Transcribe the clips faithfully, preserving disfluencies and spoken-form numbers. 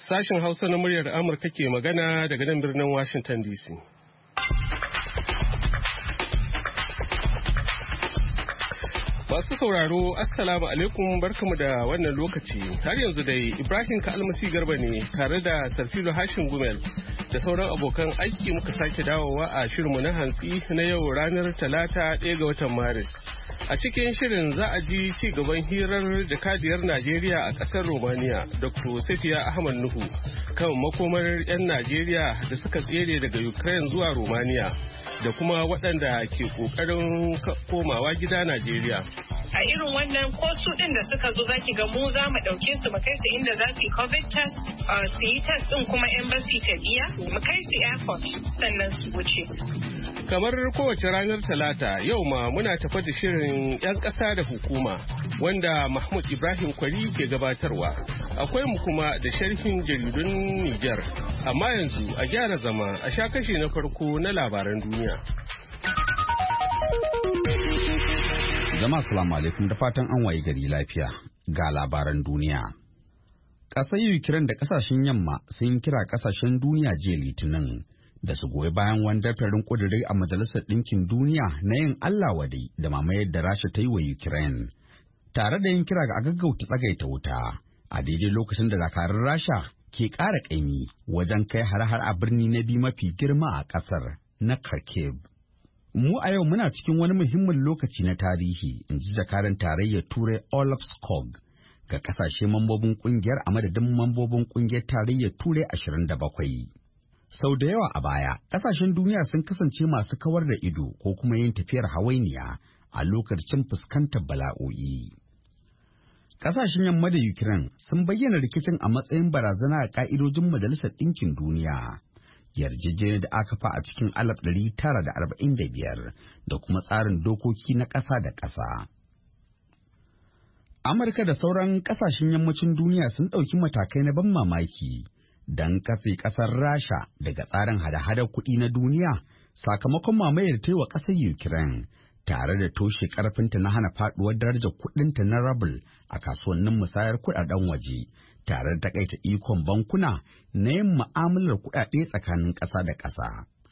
Sashen Hausa na muryar Amurka ke magana daga nan birnin Washington D C. Masu sauraro, Assalamu alaikum, barkamu da wannan lokaci. Har yanzu dai Ibrahim Kalmasi Garba ne tare da Sarfilo Hashin Gumel da sauran abokan aiki muka sake dawowa a shirinmu na hantsi na yau ranar Talata ɗaya ga watan Maris. A cikin shirin za a ji ci gaban hirar jakadiyar Najeriya a ƙasar Romania, Doctor Safiya Ahmad Nuhu, kan makomar 'yan Najeriya da suka tsere daga Ukraine zuwa Romania, da kuma waɗanda ke ƙoƙarin komawa gida Najeriya. A irin wannan ko su ɗin da suka zo zaki ga mu za mu ɗauke su mu kai su inda za su yi COVID test, su yi test ɗin kuma embassy ta biya, mu kai su airport sannan su wuce. Kamar kowace ranar Talata, yau ma muna tafa da shirin 'yan ƙasa da hukuma wanda Mahmud Ibrahim Kwari ke gabatarwa. Akwai mu kuma da sharhin jaridun Nijar. Amma yanzu a gyara zama a sha kashi na farko na labaran duniya. Jama'a salamu alaikum da fatan an waye gari lafiya ga labaran duniya. Ƙasar Ukraine da ƙasashen yamma sun kira ƙasashen duniya jiya Litinin da su goyi bayan wani daftarin ƙudurai a Majalisar Ɗinkin Duniya na yin Allah wadai da mamayar da Rasha ta yi wa Ukraine, tare da yin kira ga a gaggauta tsagaita wuta a daidai lokacin da dakarun Rasha ke ƙara ƙaimi wajen kai har-har a birni na biyu mafi girma a ƙasar na Kharkiv. Mu a yau muna cikin wani muhimmin lokaci na tarihi, in ji jakadan tarayyar Turai Olaf Skog ga ƙasashe mambobin ƙungiyar a madadin mambobin ƙungiyar tarayyar Turai ashirin da bakwai. Sau da yawa a baya, ƙasashen duniya sun kasance masu kawar da ido ko kuma yin tafiyar hawainiya a lokacin fuskantar bala'o'i. Ƙasashen yamma da Ukraine sun bayyana rikicin a matsayin barazana a ƙa'idojin Majalisar Ɗinkin Duniya, yarjejeniyar da aka fa a cikin alaf ɗari tara da arba'in da biyar da kuma tsarin dokoki na ƙasa da ƙasa. Amurka da sauran ƙasashen yammacin duniya sun ɗauki matakai na ban mamaki don katse ƙasar Rasha daga tsarin hada-hadar kuɗi na duniya sakamakon mamayar ta yi wa ƙasar Ukraine, tare da toshe ƙarfinta na hana faɗuwar darajar kuɗinta na ruble a kasuwannin musayar kuɗaɗen waje, tare da takaita ikon bankuna na yin mu'amalar kuɗaɗe tsakanin ƙasa da ƙasa.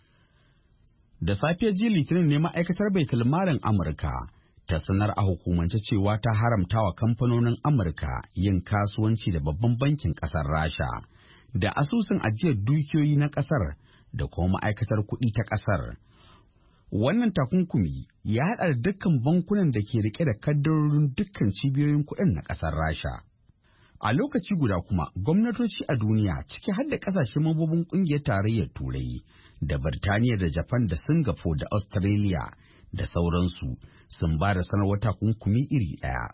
Da safiyar jiya Litinin ne ma'aikatar baitulmalin Amurka ta sanar a hukumance cewa ta haramta wa kamfanonin Amurka yin kasuwanci da babban bankin ƙasar Rasha da asusun ajiyar dukiyoyi na ƙasar da kuma ma'aikatar kuɗi ta ƙasar. Wannan takunkumi ya haɗa da dukkan bankunan da ke riƙe da kaddarorin dukkan cibiyoyin kuɗin na ƙasar Rasha. A lokaci guda kuma, gwamnatoci a duniya ciki har da ƙasashen mambobin ƙungiyar tarayyar Turai da Birtaniya da Japan da Singapore da Australia da sauransu sun ba da sanarwar takunkumi iri ɗaya.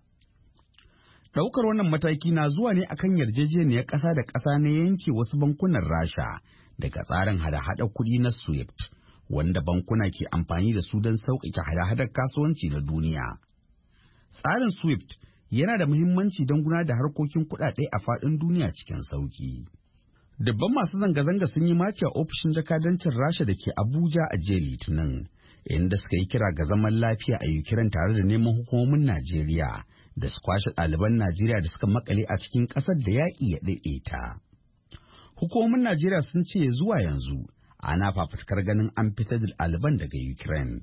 Ɗaukar wannan mataki na zuwa ne akan yarjejeniyar ƙasa da ƙasa na yanke wasu bankunan Rasha daga tsarin hada-hada kuɗi na SWIFT, wanda bankuna ke amfani da su don sauƙaƙe hada-hadar kasuwanci na duniya. Tsarin SWIFT yana da muhimmanci don gudanar da harkokin kuɗaɗe a faɗin duniya cikin sauƙi. Dubban masu zanga-zanga sun yi maci a ofishin jakadancin Rasha da ke Abuja a jiya Litinin, inda suka yi kira ga zaman lafiya a Ukraine tare da neman hukumomin Najeriya da su kwashe ɗaliban Najeriya da suka makale a cikin ƙasar da yaƙi ya ɗaiɗaita. Hukumomin Najeriya sun ce zuwa yanzu ana fafutukar ganin an fitar da ɗaliban daga Ukraine.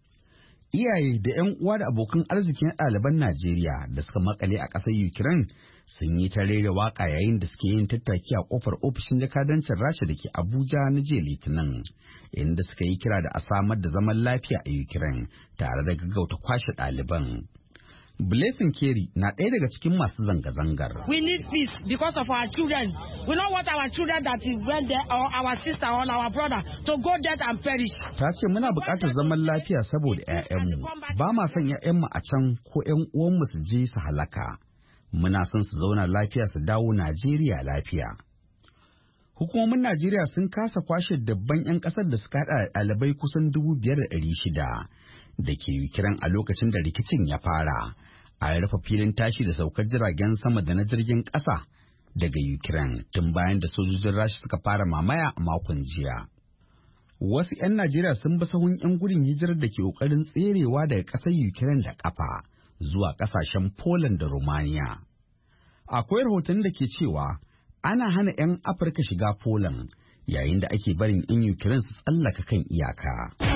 Iyaye da 'yan uwa da abokan arzikin ɗaliban Najeriya da suka makale a ƙasar Ukraine sun yi ta rera waƙa yayin da suke yin tattaki a ƙofar ofishin jakadancin Rasha da ke Abuja na jiya Litinin, inda suka yi kira da a samar da zaman lafiya a Ukraine tare da gaggauta kwashe ɗaliban. Blessing Kerry na ɗaya daga cikin masu zanga-zangar. We need peace because of our children. We don't want our children that went there or our sister or our brother to go there and perish. Ta ce muna buƙatar zaman lafiya saboda 'ya'yanmu. Ba ma son 'ya'yanmu a can ko 'yan uwanmu su je su halaka. Muna son su zauna lafiya su dawo Najeriya lafiya. Hukumomin Najeriya sun kasa kwashe dabban 'yan ƙasar da suka haɗa da ɗalibai kusan dubu biyar da ɗari shida da ke Ukraine a lokacin da rikicin ya fara. A rufe filin tashi da saukar jiragen sama da na jirgin ƙasa daga Ukraine tun bayan da sojojin Rasha suka fara mamaya a makon jiya. Wasu 'yan Najeriya sun bi sahun 'yan gudun hijirar da ke ƙoƙarin tserewa daga ƙasar Ukraine da ƙafa zuwa ƙasashen Poland da Romania. Akwai rahoton da ke cewa ana hana 'yan Afirka shiga Poland yayin da ake barin 'yan Ukraine su tsallaka kan iyaka.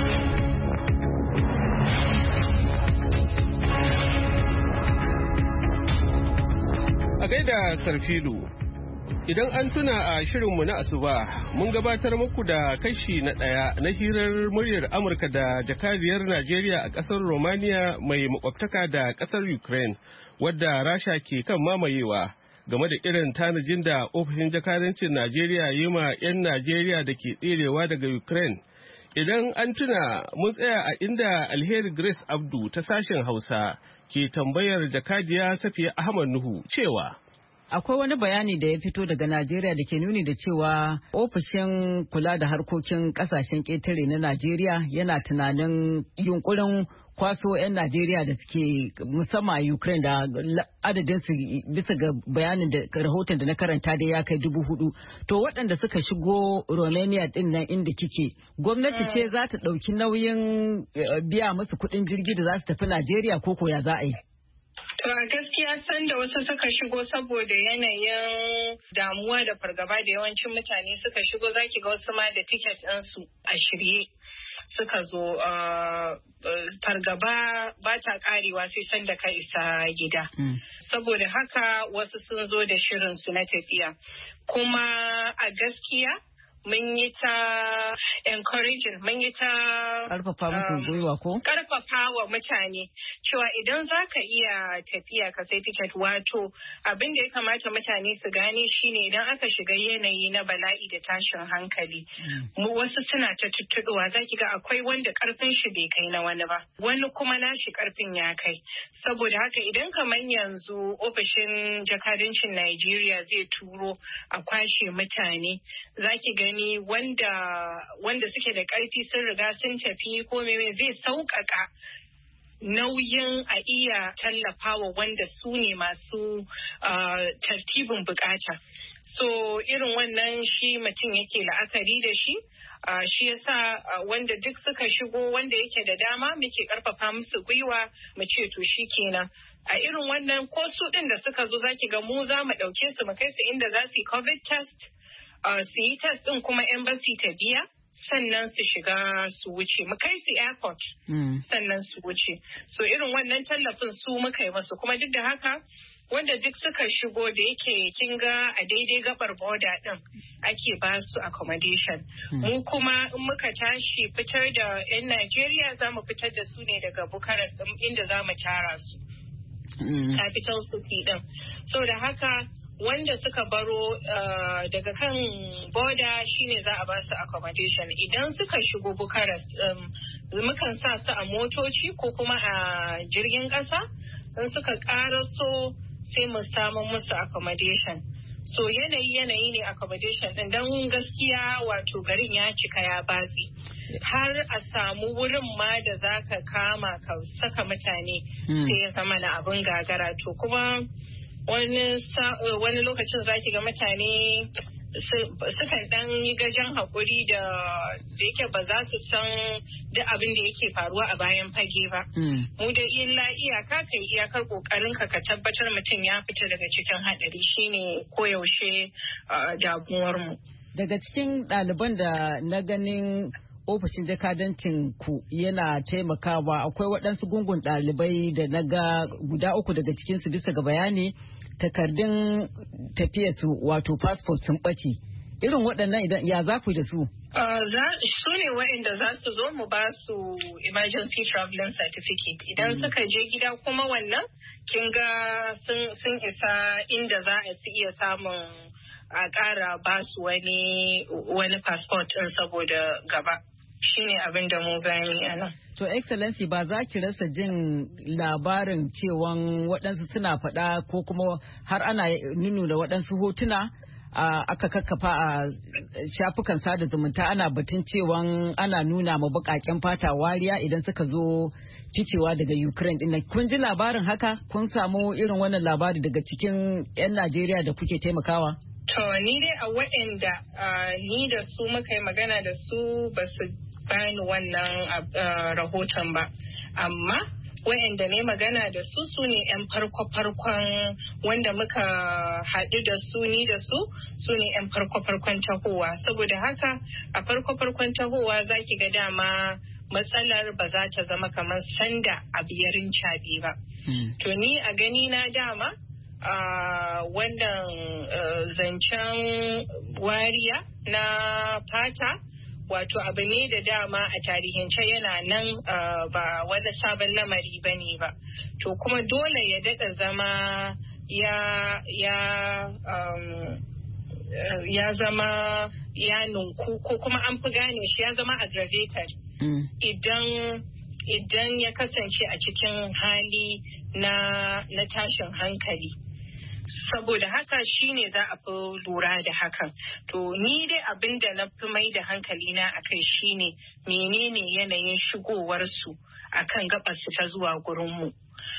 A gaida Sarfilu, idan an tuna a shirinmu na asuba mun gabatar muku da kashi na ɗaya na hirar muryar Amurka da jakadiyar Najeriya a ƙasar Romania mai makwabtaka da ƙasar Ukraine wadda Rasha ke kan mamayewa game da irin tanajin da ofishin jakadancin Najeriya yi ma 'yan Najeriya da ke tserewa daga Ukraine. Idan an tuna mun tsaya a inda Alheri Grace Abdu ta sashen Hausa ke tambayar jakadiya Safiya Ahmad Nuhu cewa akwai wani bayani da ya fito daga Najeriya da ke nuni da cewa ofishin kula da harkokin kasashen ƙetare na Najeriya yana tunanin yunkurin kwaso 'yan Najeriya da suke musamman a Ukraine da adadin su bisa ga bayanin da rahoton da na karanta da ya kai dubu hudu. To waɗanda suka shigo Romania din nan inda kike, gwamnati ce za ta ɗauki nauyin biya musu kuɗin jirgi da za su tafi Najeriya ko ko ya za a yi? To a gaskiya san da wasu suka shigo saboda yanayin damuwa da fargaba da yawancin mutane suka shigo zaki ga wasu ma da tiket ɗinsu a shirye suka zo fargaba ba ta karewa sai san da ka isa gida. Saboda haka wasu sun zo da shirinsu na tafiya. Kuma a gaskiya mun yi ta encouraging, mun yi ta karfafa muku gwiwa ko? Karfafa wa mutane cewa idan za ka iya tafiya ka sai tiket, wato abin da ya kamata mutane su gane shine idan aka shiga yanayi na bala'i da tashin hankali, mu wasu suna ta tuttuɗuwa za ki ga akwai wanda karfin shi bai kai na wani ba, wani kuma nashi karfin ya kai. Saboda haka idan kamar yanzu ofishin jakadancin Najeriya zai turo a kwashe mutane, za ki gani wanda wanda suke da ƙarfi sun riga sun tafi ko meme zai sauƙaƙa nauyin a iya tallafawa wanda su ne masu tartibin bukata. So irin wannan shi mutum yake la'akari da shi. Uh, shi yasa uh, wanda duk suka shigo wanda yake da dama muke karfafa musu gwiwa mu ce to shi kenan. A irin wannan ko su ɗin da suka zo zaki ga mu za mu ɗauke su mu kai su inda za su yi COVID test. Uh, su yi test ɗin kuma embassy ta biya sannan su shiga su wuce mu kai su airport mm. sannan su wuce. So irin wannan tallafin su muka yi masu, kuma duk da haka wanda duk suka shigo da yake kin ga a daidai gabar border ɗin ake ba su accommodation. Mm. Mu kuma in muka tashi fitar da 'yan Najeriya za mu fitar da su ne daga Bucharest inda za mu tara su. Mm. Capital city ɗin. So da haka wanda suka baro uh, daga kan boda shine za a ba su accommodation. Idan suka shigo Bucharest um, mukan sa su a motoci ko kuma a jirgin ƙasa. In suka ƙaraso sai mu samu musu accommodation. So yanayi yanayi ne accommodation din, don gaskiya wato garin ya cika ya batsi. Har a samu wurin ma da za ka kama ka saka mutane mm. sai ya zama na abin gagara. To kuma wani wani lokacin zaki ga mutane sukan dan yi gajen haƙuri da yake ba za su san duk abin da yake faruwa a bayan fage ba. Mu da illa iyaka kai iyakar kokarin ka ka tabbatar mutum ya fita daga cikin haɗari shine koyaushe damuwar mu. Daga cikin ɗaliban da na ganin ofishin jakadancin ku yana taimakawa, akwai waɗansu gungun ɗalibai da na ga guda uku daga cikinsu bisa ga bayani takardun tafiyarsu wato passport sun ɓace. Irin waɗannan idan ya za ku da su? Su ne waɗanda za su zo mu ba su emergency traveling certificate. Idan mm. suka je gida kuma wannan kin ga sun isa inda za a su iya samun a ƙara ba su wani wani passport ɗin saboda gaba. Shine abin da mu gani a nan. To Excellency, ba za ki rasa jin labarin cewan waɗansu suna faɗa ko kuma har ana nuna da waɗansu hotuna aka kakkafa a shafukan sada zumunta ana batun cewan ana nuna ma baƙaƙen fata wariya idan suka zo ficewa daga Ukraine ɗin. Kun ji labarin haka? Kun samu irin wannan labari daga cikin 'yan Najeriya da kuke taimakawa? To ni dai a waɗanda ni da su muka yi magana da su ba su bani wannan rahoton ba, amma wa'anda ne magana da su su ne 'yan farko-farkon wanda muka haɗu da su ni da su su ne 'yan farko-farkon tahowa. Saboda haka a farko-farkon tahowa za ki ga dama matsalar ba za ta zama kamar sanda a biyarin caɓe ba. Mm. To ni a gani na dama uh, wannan uh, zancen wariya na fata wato abu ne da dama a tarihance yana nan uh, ba wani sabon lamari ba ne ba. To kuma dole ya daɗa zama ya ya um, uh, ya zama ya nunku ko kuma an fi gane shi ya zama aggravated. Mm. Idan idan ya kasance a cikin hali na na tashin hankali. Saboda haka shine za a fi lura da hakan. To ni dai abin da na fi mai da hankali na akai shine menene yanayin shigowarsu akan gabarsu ta zuwa gurinmu.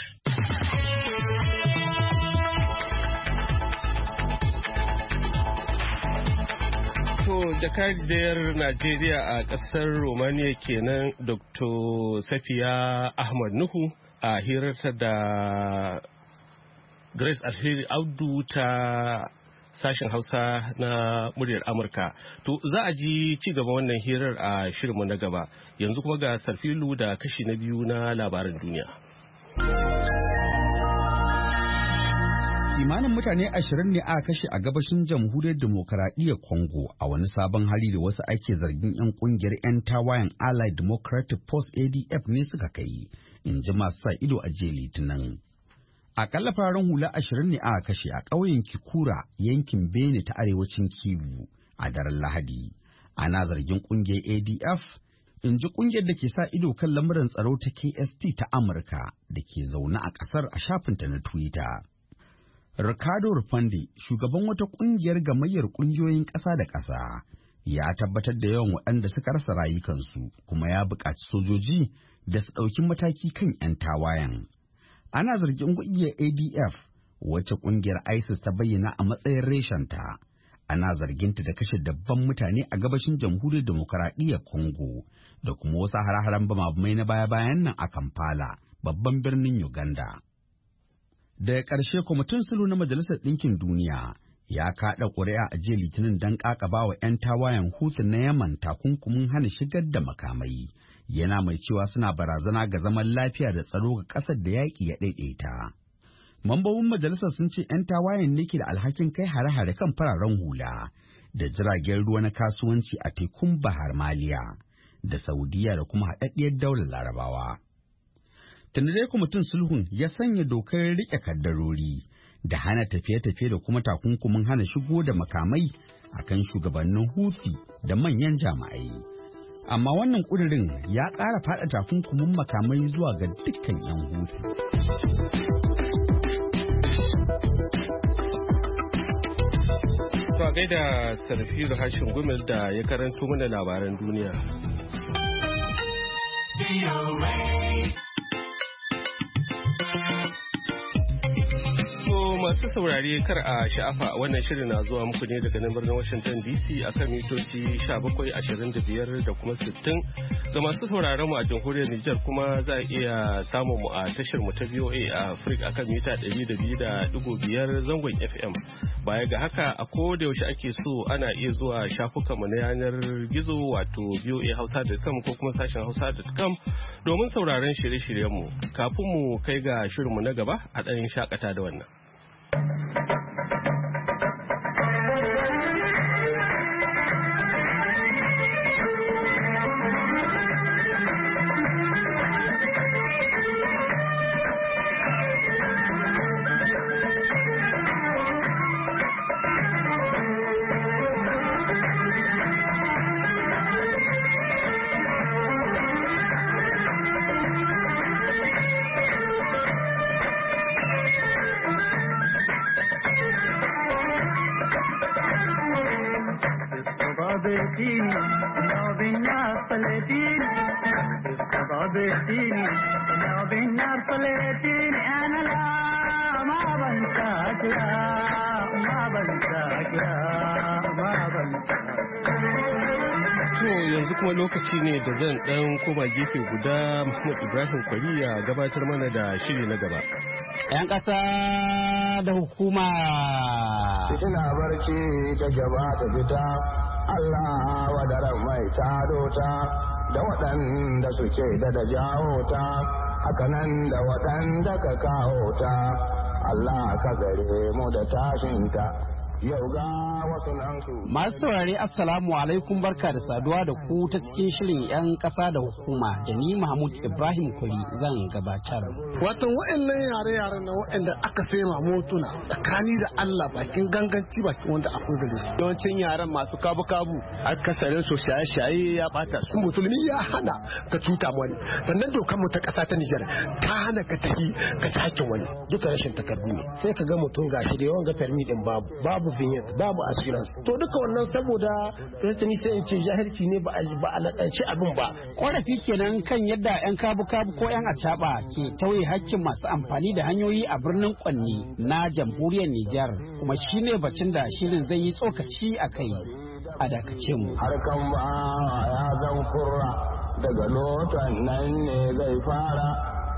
To jakadiyar Najeriya a ƙasar Romania kenan Doctor Safiya Ahmad Nuhu a hirarta da Grace Alheri Audu ta sashen Hausa na muryar Amurka. To za a ji ci gaba wannan hirar a shirinmu na gaba. Yanzu kuma ga Sarfilu da kashi na biyu na labaran duniya. Kimanin mutane ashirin ne aka kashe a gabashin jamhuriyar demokaradiyyar Congo a wani sabon hari da wasu ake zargin 'yan kungiyar 'yan tawayen Allied Democratic Force A D F ne suka kai, in ji masu sa ido a jiya Litinin. Akalla fararen hula ashirin ne aka kashe a ƙauyen Kikura yankin Beni ta arewacin Kivu a daren Lahadi. Ana zargin kungiyar A D F, in ji kungiyar da ke sa ido kan lamuran tsaro ta K S T ta Amurka da ke zaune a ƙasar a shafinta na Twitter. Ricardo Rufande, shugaban wata ƙungiyar gamayyar ƙungiyoyin ƙasa da ƙasa, ya tabbatar da yawan waɗanda suka rasa rayukansu kuma ya buƙaci sojoji da su ɗauki mataki kan 'yan tawayen. Ana zargin ƙungiyar A D F, wacce ƙungiyar ISIS ta bayyana a matsayin reshenta, ana zarginta da kashe dabban mutane a gabashin jamhuriyar demokaradiyyar Congo da kuma wasu hare-haren bama-bamai na baya-bayan nan a Kampala, babban birnin Uganda. Daga ƙarshe kwamitin sulhu na Majalisar Ɗinkin Duniya ya kaɗa ƙuri'a a jiya Litinin don ƙaƙaba wa 'yan tawayen Houthi na Yaman takunkumin hana shigar da makamai, yana mai cewa suna barazana ga zaman lafiya da tsaro ga ƙasar da yaƙi ya ɗaiɗaita. Mambobin majalisar sun ce 'yan tawayen ne ke da alhakin kai hare-hare kan fararen hula da jiragen ruwa na kasuwanci a tekun Bahar Maliya da Saudiya da kuma haɗaɗɗiyar daular Larabawa. Tunda dai kwamitin sulhun ya sanya dokar riƙe kaddarori da hana tafiye-tafiye da kuma takunkumin hana shigo da makamai a kan shugabannin Houthi da manyan jami'ai. Amma wannan ƙudurin ya ƙara faɗa takunkumin makamai zuwa ga dukkan 'yan Houthi. To a gaida Sarfiru Hashin Gumel da ya karanto mana labaran duniya. Masu saurare kar a sha'afa wannan shirin na zuwa muku ne daga nan birnin Washington D C a kan mitoci17, ashirin da biyar da kuma sittin. Ga masu sauraron mu a jamhuriyar Nijar kuma za a iya samun mu a tashar mu ta V O A a Africa a kan mita ɗari da biyu da ɗigo biyar zangon F M. Baya ga haka a koda yaushe ake so ana iya zuwa shafukanmu na yanar gizo wato V O A Hausa dot com ko kuma sashen Hausa dot com domin sauraron shirye-shiryenmu. Kafin mu kai ga shirinmu na gaba a ɗan shakata da wannan. To yanzu kuma lokaci ne da zan dan koma gefe guda Muhammad Ibrahim Kwari ya gabatar mana da shiri na gaba. Yan ƙasa da hukuma. Fitina barci ta gaba ta fita, Allah wadaran mai taro ta da waɗanda suke da da jawo ta, hakanan da waɗanda ka kawo ta, Allah ka gare mu da tashinta. Masu saurare Assalamu alaikum, barka da saduwa da ku ta cikin shirin 'yan ƙasa da hukuma da ni Mahmud Ibrahim Kuri zan gabatar. Watan wa'annan yare-yaren na wa'anda aka sai ma motuna tsakani da Allah bakin ganganci bakin wanda akwai gare su. Yawancin yaren masu kabu-kabu akasarin su shaye-shaye ya bata su. Musulmi ya hana ka cuta wani, sannan dokar mu ta ƙasa ta Nijar ta hana ka tafi ka ci hakkin wani. Duka rashin takardu ne. Sai ka ga mutum gashi da yawan ga permi din babu. Babu babu vignette babu assurance to duka wannan saboda rashin sai in ce jahilci ne ba ba alakanci abin ba. Korafi kenan kan yadda yan kabu-kabu ko yan acaba ke tauye hakkin masu amfani da hanyoyi a birnin Kwanni na jamhuriyar Nijar, kuma shine bacin da shirin zai yi tsokaci a kai. A dakace mu. Harkan ba ya zan kurra daga lotan nan ne zai fara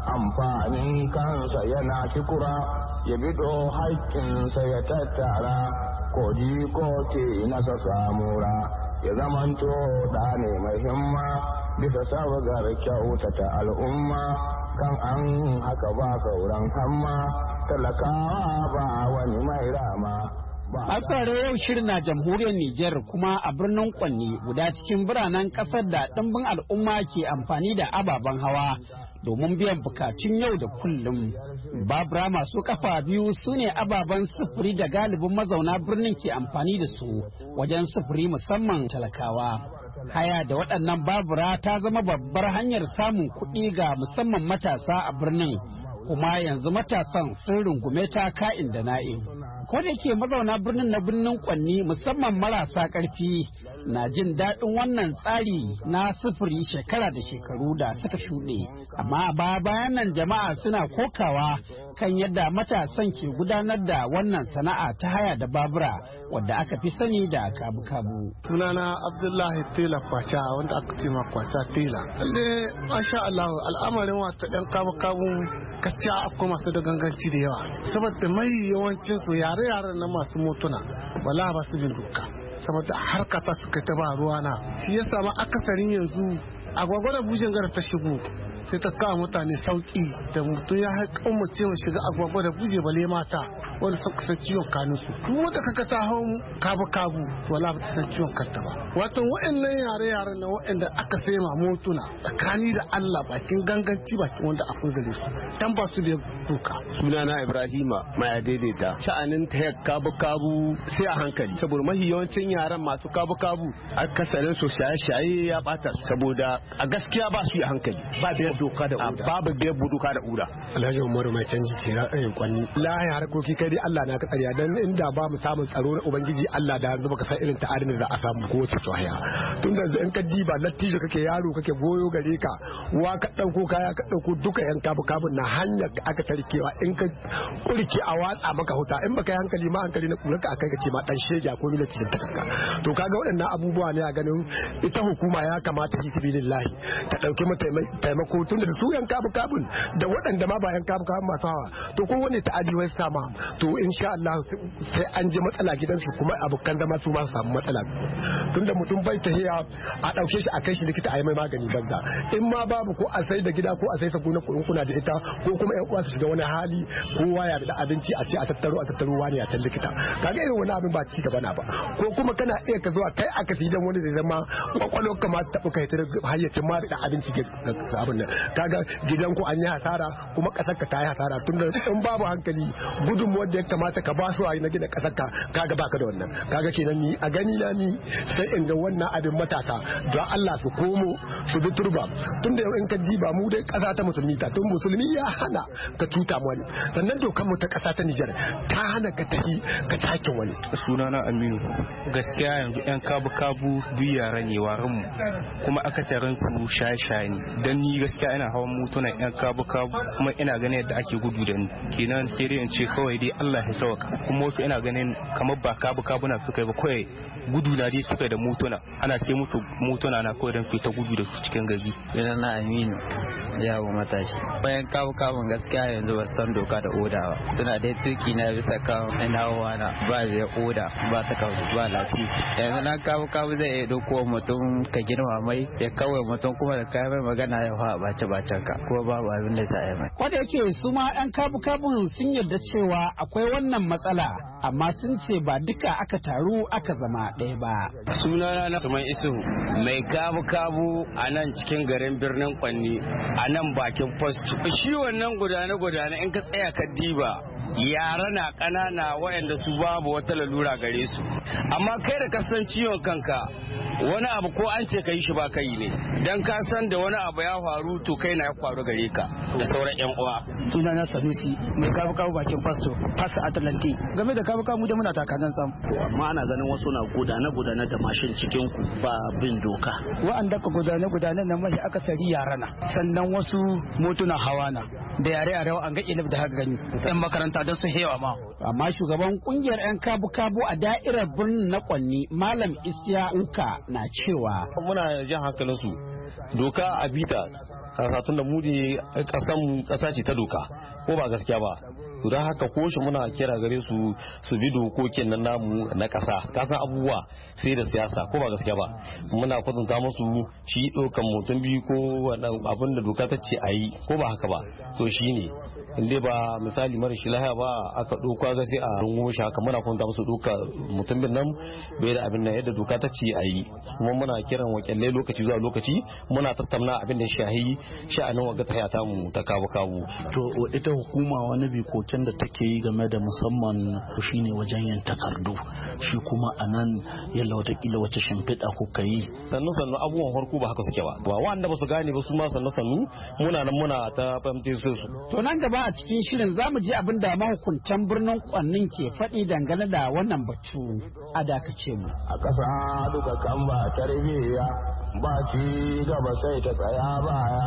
amfanin kansa yana kikura ya bido haƙƙinsa ya tattara koji ko ke nasa samura ya zamanto da ne mai himma bisa sabgar kyautata al'umma kan an haka ba sauran hamma talakawa ba wani mai rama. Masu yau shirin na jamhuriyar Nijar, kuma a birnin Kwanni guda cikin biranen kasar da ɗimbin al'umma ke amfani da ababen hawa domin biyan bukatun yau da kullum. Babura masu kafa biyu su ne ababen sufuri da galibin mazauna birnin ke amfani da su wajen sufuri, musamman talakawa. Haya da waɗannan babura ta zama babbar hanyar samun kuɗi ga musamman matasa a birnin, kuma yanzu matasan sun rungume ta ka'in da na'in. Ko da yake mazauna birnin na birnin Kwanni musamman marasa ƙarfi na jin daɗin wannan tsari na sufuri shekara da shekaru da suka shuɗe, amma ba bayan nan jama'a suna kokawa kan yadda matasan ke gudanar da wannan sana'a ta haya da babura wadda aka fi sani da kabu-kabu. Sunana Abdullahi Tela Kwacha, wanda aka ce ma Kwacha Tela. Lalle masha Allah, al'amarin wasu ɗan kabu-kabu gaskiya akwai masu da ganganci da yawa, saboda mai yawancin su yare-yaren na masu motuna wala ba su bin doka, saboda harkata suka ta ba ruwa na shi ya samu akasarin yanzu agwagwa da bujin gara ta shigo sai ta kawo mutane sauki da mutum ya haƙƙon mace mai shiga agwagwa da buje bale mata wanda suka san ciwon kanunsu. Duk wanda kaka ta hau kabu-kabu wala ba ta san ciwon kanta ba. Wato wa'annan yare-yaren na wa'anda aka sai ma motuna tsakani da Allah bakin ganganci bakin wanda akwai gare su dan ba su da doka. Sunana Ibrahima mai daidaita. Sha'anin ta kabu-kabu sai a hankali, saboda mahi yawancin yaran masu kabu-kabu akasarin su shaye-shaye ya bata, saboda a gaskiya ba su yi hankali, ba biyar doka da uda, babu biyar doka da uda. Alhaji Umaru mai canji ce ra'ayin Kwanni. Lahi harkoki kai dai Allah na ka tsariya, dan inda ba mu samun tsaro na ubangiji Allah da yanzu baka san irin ta'adin da za a samu ko wace tsohaya. Tun da in ka diba lattijo kake yaro kake goyo gare ka wa ka dauko kaya ka dauko duka yan kabu kabun na hanyar aka tarkewa, in ka kurke a watsa maka huta, in baka yi hankali ma hankali na kurka akai ka ce ma dan sheja ko mila cikin takarka. To kaga waɗannan abubuwa ne a ganin ita hukuma ya kamata fi sabilillahi ta dauke mu taimako, tun da su yan kabu kabun da waɗanda ma ba yan kabu kabun masu hawa, to ko wani ta'adi wai sama to insha Allah sai an ji matsala gidansu, kuma abokan zama su ba su samu matsala. Tunda mutum bai tahiya a dauke shi a kai shi likita a yi mai magani banza, in ma babu ko a sai da gida ko a sai sa gona kuɗin kuna da ita, ko kuma yan uwa su shiga wani hali kowa ya da abinci a ce a tattaro a tattaro wani a can likita. Kaga irin wani abin ba ci gaba na ba. Ko kuma kana iya ka zo a kai aka si dan wani da zama kwakwalwar ka ma ta kai ta hayyacin ma da abinci ga abin nan. Kaga gidan ku an yi hasara kuma kasar ka ta yi hasara, tunda in babu hankali gudun wanda ya kamata ka ba su a na gina kasar ka kaga baka da wannan. Kaga kenan ni a gani na ni sai in ga wannan abin matasa don Allah su komo su bi turba, tunda in ka diba mu dai kasa ta musulmi ta, tun musulmi ya hana ka cuta wani, sannan dokar mu ta kasa ta Nijar ta hana ka tafi ka ci hakkin wani. Sunana Aminu. Gaskiya yanzu yan kabu-kabu duk yara ne waran mu, kuma aka tarin su shaye-shaye ne, dan ni gaskiya ina hawan motunan yan kabu-kabu kuma ina ganin yadda ake gudu da ni, kenan sai dai in ce kawai dai Allah ya sauka. Kuma wasu ina ganin kamar ba kabu-kabu na suka yi ba, kawai gudu na dai suka yi da motuna ana sai musu motuna na kawai don fita gudu da su cikin gari. Ina na Aminu yawo matashi bayan kawo kawon gaskiya yanzu ba san doka da oda ba suna dai tuki na bisa kan hawa na ba da oda ba ta kawo ba lasisi yanzu na kawo kawo zai iya dauko mutum ka girma mai ya kawai mutum kuma da kayan mai magana ya fa bace bacen ka ko babu abin da ta yi mai. Wanda yake su ma yan kabu kabun sun yarda cewa akwai wannan matsala amma sun ce ba duka aka taru aka zama ɗaya ba. Sunana na Suman Isu mai kabu kabu a nan cikin garin birnin Kwanni a nan bakin post. Shi wannan gudane-gudane in ka tsaya ka diba yara na ƙanana waɗanda su babu wata lalura gare su. Amma kai da ka san ciwon kanka wani abu ko an ce ka yi shi ba ka yi ne. Dan ka san da wani abu ya faru to kai na ya faru gare ka da sauran yan uwa. Sunana Sanusi mai kabu kabu bakin fasto Pastor Atlantic. Game da kabu kabu da muna takadan sam. Amma ana ganin wasu na gudane-gudane da mashin cikin ku ba bin doka. Wa'anda ka gudane-gudane nan mai akasari yara na. Sannan wasu motuna hawa na. Da yare-yare an ga ilimi da haka gani. Yan makaranta don su hewa ma. Amma shugaban kungiyar yan kabu-kabu a da'irar birnin na Kwanni Malam Isiya Uka na cewa. Muna jan hankalin su doka a bita kasatun da muje kasan kasa ce ta doka ko ba gaskiya ba. To don haka ko shi muna kira gare su su bi dokokin nan namu na kasa kasan abubuwa sai da siyasa ko ba gaskiya ba muna kwatanta musu shi dokan mutum biyu ko abin da doka ta ce a yi ko ba haka ba to shi ne inda ba misali mara shi lahiya ba aka doka ga sai a rungumo shi haka muna kwatanta musu doka mutum bin nan bai da abin nan yadda doka ta ce a yi kuma muna kiran wakilai lokaci zuwa lokaci muna tattauna abin da shahi sha'anin waga ta hayata mu ta kabu kabu. To ita hukuma wani bi koken da take yi game da musamman shine wajen yin takardu shi kuma a nan yalla watakila wace shimfiɗa kuka yi. Sannu sannu abubuwan farko ba haka suke ba ba wanda ba su gane ba su ma sannu sannu muna nan muna ta fahimtar su. To nan gaba a cikin shirin za mu ji abin da mahukuntan birnin Kwannin ke faɗi dangane da wannan batu a dakace mu. A ƙasa duka kan ba tarbiyya ba ci gaba sai ta tsaya baya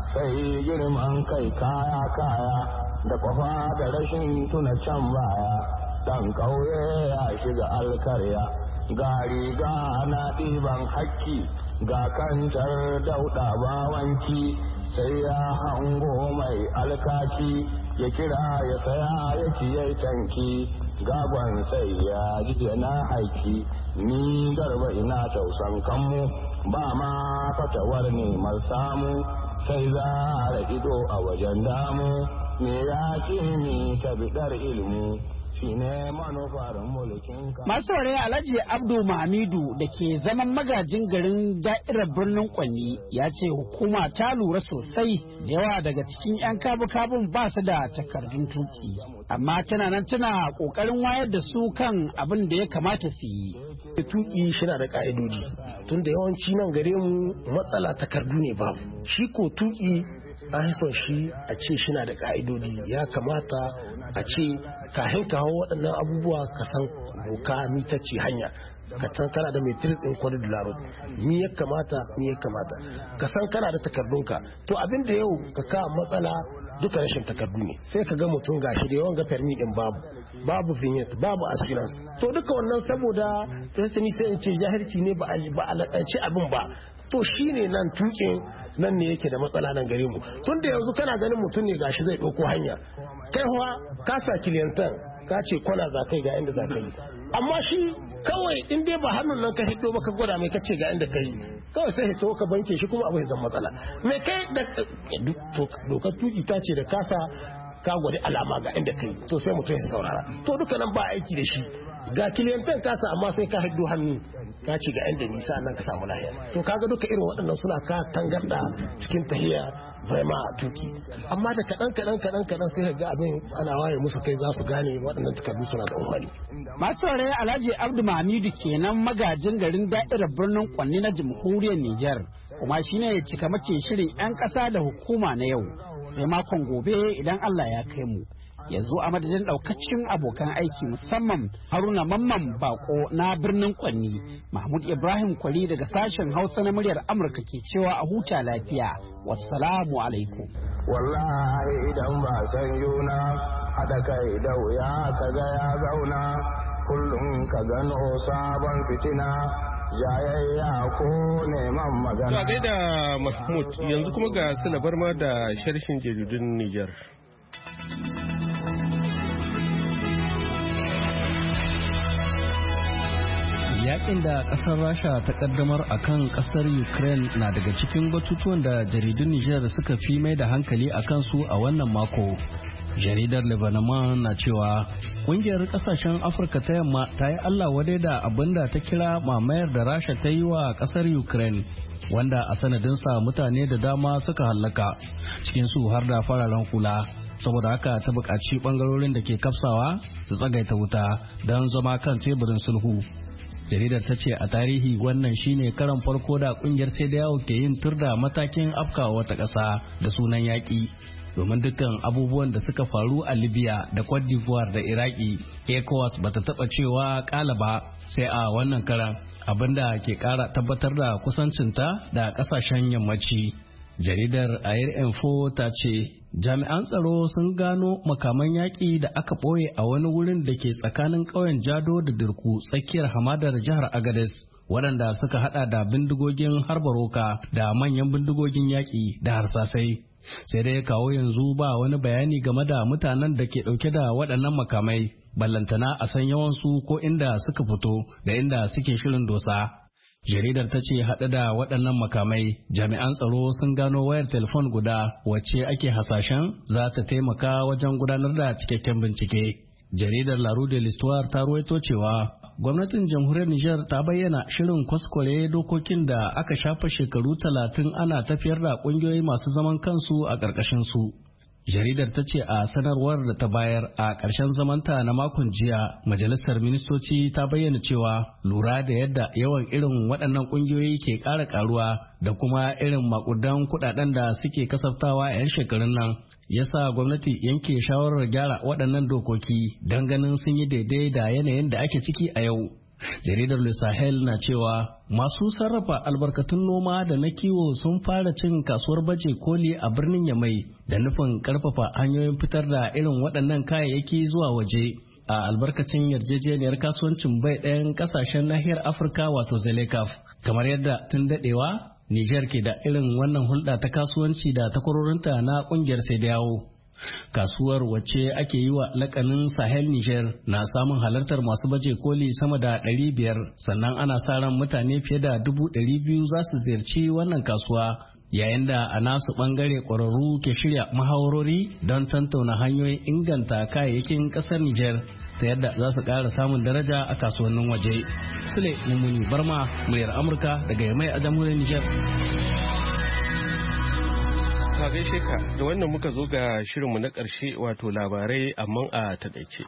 sai girman kai kaya kaya da kwafa da rashin tuna can baya dan ƙauye ya shiga alkarya ga riga na ɗiban hakki ga kantar dauɗa bawanki sai ya hango mai alkaki ya kira ya saya ya ciye tanki gagon sai ya ji na haiki ni garba ina tausan kanmu ba ma fatawar neman samu sai za a ido a wajen damu me ya ce ni ta bidar ilmu shine manufar mulkin ka. Masu saurari Alhaji Abdu Mahamidu da ke zaman magajin garin da'irar birnin Kwanni ya ce hukuma ta lura sosai da yawa daga cikin 'yan kabu-kabun ba su da takardun tuki. Amma tana nan tana kokarin wayar da su kan abin da ya kamata su yi. Tuki shi na da ka'idodi tun da yawanci nan gare mu matsala takardu ne ba. Shi ko tuki an son shi a ce shi na da ka'idodi ya kamata a ce kahin kawo waɗannan abubuwa ka san doka ni ta ce hanya ka san kana da metri ɗin kwallo da laro ni ya kamata ni ya kamata ka san kana da takardunka to abin da yau ka kawo matsala duka rashin takardu ne sai ka ga mutum gashi da yawan ga permi din babu babu vignette babu assurance to duka wannan saboda sai sai in ce jahilci ne ba a alaƙanci abin ba to shine nan tukin nan ne yake da matsala nan gare mu tun da yanzu kana ganin mutum ne gashi zai ɗauko hanya kai hawa ka sa kiliyantan ka ce kwana za kai ga inda za ka yi amma shi kawai in dai ba hannun nan ka hiddo ba ka gwada mai ka ce ga inda ka yi kawai sai hito ka banke shi kuma abu zan matsala mai kai da dokar tuki ta ce da kasa ka gwada alama ga inda ka yi to sai mutum ya saurara to duka nan ba aiki da shi ga kiliyantan kasa amma sai ka hiddo hannu ka ce ga inda nisa nan ka samu lahiya to kaga duka irin waɗannan suna ka tangarda cikin tahiya vraiment a tuki amma da kaɗan kaɗan kaɗan kaɗan sai ga abin ana waye musu kai za su gane waɗannan takardu suna da umarni. Masu saurari Alhaji Abdu Mahamidu kenan magajin garin da'irar birnin Kwanni na jamhuriyar Nijar kuma shine ya cika mace shirin 'yan ƙasa da hukuma na yau sai makon gobe idan Allah ya kai mu. Yanzu a madadin daukacin abokan aiki musamman Haruna Mamman Bako na birnin Kwanni, Mahmud Ibrahim Kwari daga sashen Hausa na muryar Amurka ke cewa a huta lafiya. Wassalamu alaikum. Wallahi idan ba san yuna haɗa kai da wuya ka ga ya zauna kullum ka gano sabon fitina jayayya ko neman magana. To a gaida Mahmud yanzu kuma ga Sulabar ma da sharhin jaridun Nijar. Yakin da kasar Rasha ta kaddamar a kan kasar Ukraine na daga cikin batutuwan da jaridun Nijar suka fi mai da hankali a kansu a wannan mako. Jaridar Lebanon na cewa kungiyar kasashen Afirka ta yamma ta yi Allah wadai da abin da ta kira mamayar da Rasha ta yi wa kasar Ukraine, wanda a sanadinsa mutane da dama suka hallaka, cikin su har da fararen hula. Saboda haka ta buƙaci ɓangarorin da ke kafsawa su tsagaita wuta don zama kan teburin sulhu. Jaridar ta ce a tarihi wannan shine karan farko da kungiyar sai da yawo ke yin tur da matakin afkawa wata ƙasa da sunan yaƙi, domin dukkan abubuwan da suka faru a Libya da Cote d'Ivoire da Iraki, ECOWAS bata taɓa cewa ƙala ba sai a wannan karan, abinda ke ƙara tabbatar da kusancinta da ƙasashen yammaci. Jaridar Air Info ta ce jami'an tsaro sun gano makaman yaƙi da aka ɓoye a wani wurin da ke tsakanin ƙauyen Jado da Dirku tsakiyar hamadar jihar Agadez, waɗanda suka hada da bindigogin harba roka da manyan bindigogin yaƙi da harsasai. Sai dai kawo yanzu ba wani bayani game da mutanen da ke ɗauke da waɗannan makamai, ballantana a san yawansu ko inda suka fito da inda suke shirin dosa. Jaridar ta ce haɗe da waɗannan makamai, jami'an tsaro sun gano wayar telefon guda wacce ake hasashen za ta taimaka wajen gudanar da cikakken bincike. Jaridar La Rue de l'Histoire ta ruwaito cewa gwamnatin jamhuriyar Nijar ta bayyana shirin kwaskware dokokin da aka shafa shekaru talatin ana tafiyar da ƙungiyoyi masu zaman kansu a ƙarƙashin su. Jaridar ta ce a sanarwar da ta bayar a ƙarshen zamanta na makon jiya, majalisar ministoci ta bayyana cewa lura da yadda yawan irin waɗannan ƙungiyoyi ke ƙara ƙaruwa da kuma irin makudan kuɗaɗen da suke kasaftawa a 'yan shekarun nan, yasa gwamnati yanke shawarar gyara waɗannan dokoki don ganin sun yi daidai da yanayin da ake ciki a yau. Jaridar Le Sahel na cewa masu sarrafa albarkatun noma da na kiwo sun fara cin kasuwar baje koli a birnin Yamai da nufin karfafa hanyoyin fitar da irin waɗannan kayayyaki zuwa waje a albarkacin yarjejeniyar kasuwancin bai ɗayan ƙasashen nahiyar Afirka wato Zelekaf. Kamar yadda tun daɗewa Nijar ke da irin wannan hulɗa ta kasuwanci da takwarorinta na ƙungiyar sai da yawo. Kasuwar wacce ake yi wa lakanin Sahel Niger na samun halartar masu baje koli sama da ɗari biyar, sannan ana sa ran mutane fiye da dubu ɗari biyu za su ziyarci wannan kasuwa, yayin da a nasu ɓangare ƙwararru ke shirya mahawarori don tantauna hanyoyin inganta kayayyakin ƙasar Niger ta yadda za su ƙara samun daraja a kasuwannin waje. Sule Mummuni Barma, muryar Amurka daga Yamai a jamhuriyar Niger. Ka gaishe ka, da wannan muka zo ga shirinmu na ƙarshe wato labarai amma a taɗaice.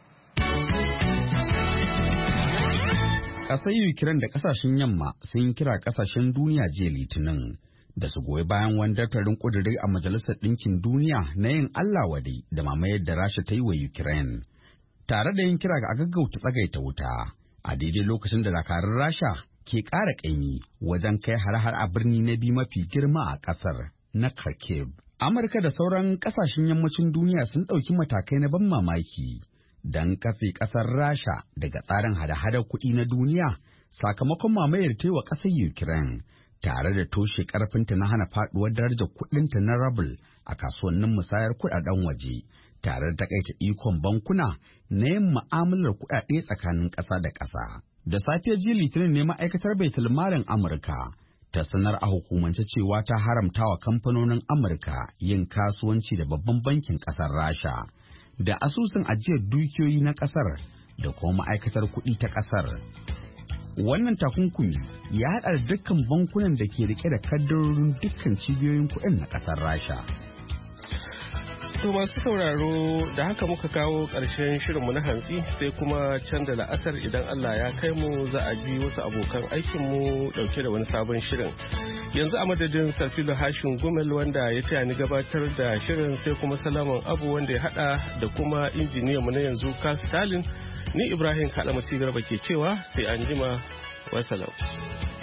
Ƙasar Ukraine da ƙasashen yamma sun kira ƙasashen duniya jiya Litinin da su goyi bayan wani daftarin ƙudurai a Majalisar Ɗinkin Duniya na yin Allah wadai da mamayar da Rasha ta yi wa Ukraine, tare da yin kira ga gaggauta tsagaita wuta a daidai lokacin da dakarun Rasha ke ƙara ƙaimi wajen kai har-har a birni na biyu mafi girma a ƙasar na Kharkiv. Amurka da sauran kasashen yammacin duniya sun ɗauki matakai na ban mamaki don katse ƙasar Rasha daga tsarin hada-hadar kuɗi na duniya sakamakon mamayar ta wa ƙasar Ukraine, tare da toshe ƙarfinta na hana faɗuwar darajar kuɗinta na ruble a kasuwannin musayar kuɗaɗen waje, tare da takaita ikon bankuna na yin mu'amalar kuɗaɗe tsakanin ƙasa da ƙasa. Da safiyar jiya Litinin ne ma'aikatar baitulmalin Amurka ta sanar a hukumance cewa ta haramta wa kamfanonin Amurka yin kasuwanci da babban bankin ƙasar Rasha da asusun ajiyar dukiyoyi na ƙasar da kuma ma'aikatar kuɗi ta ƙasar. Wannan takunkumi ya haɗa da dukkan bankunan da ke rike da kaddarorin dukkan cibiyoyin kuɗin na ƙasar Rasha. To masu sauraro da haka muka kawo ƙarshen shirinmu na hantsi, sai kuma can da la'asar idan Allah ya kai mu za a ji wasu abokan aikinmu ɗauke da wani sabon shirin. Yanzu a madadin Sarfilo Hashin Gumel wanda ya taya ni gabatar da shirin, sai kuma Salaman Abu wanda ya haɗa da kuma injiniyanmu na yanzu Carl Stalin, ni Ibrahim Kalamasi Garba ke cewa sai an jima, wasalam.